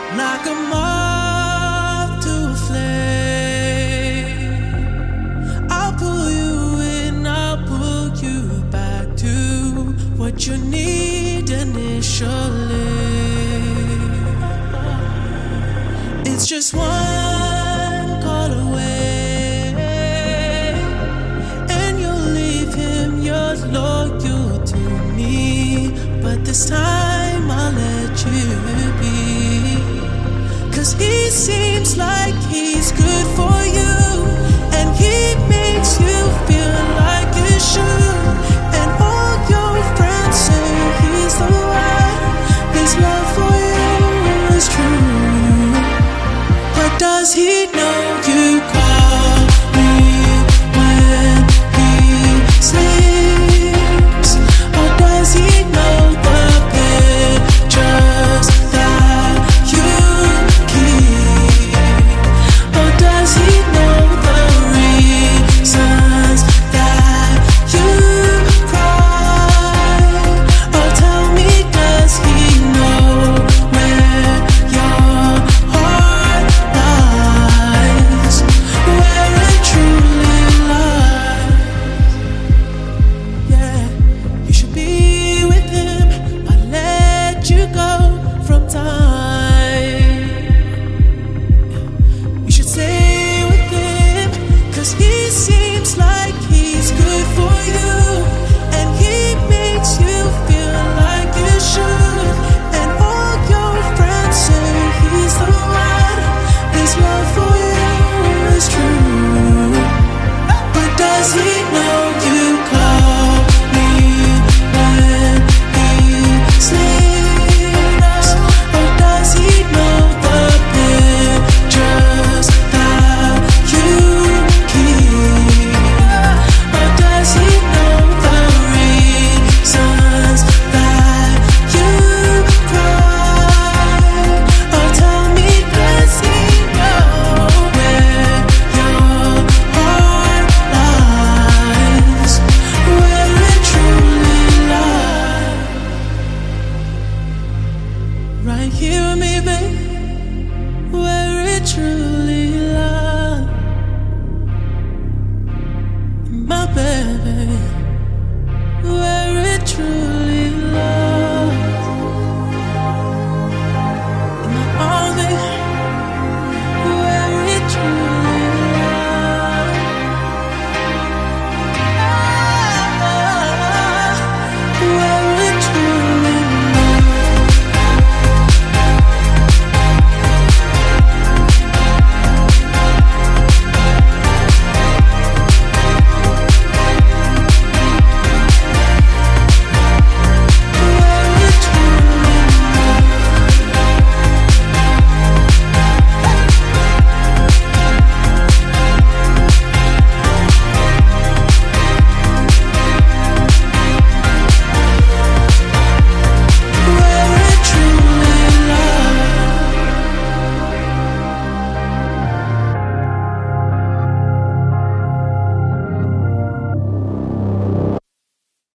like a moth to a flame. I'll pull you in, I'll pull you back to what you need initially. It's just one call away, and you'll leave him, you're loyal to me. But this time I'll let you be, 'cause he seems like he's good for you, and he makes you feel like you should. And all your friends say he's the one, his love for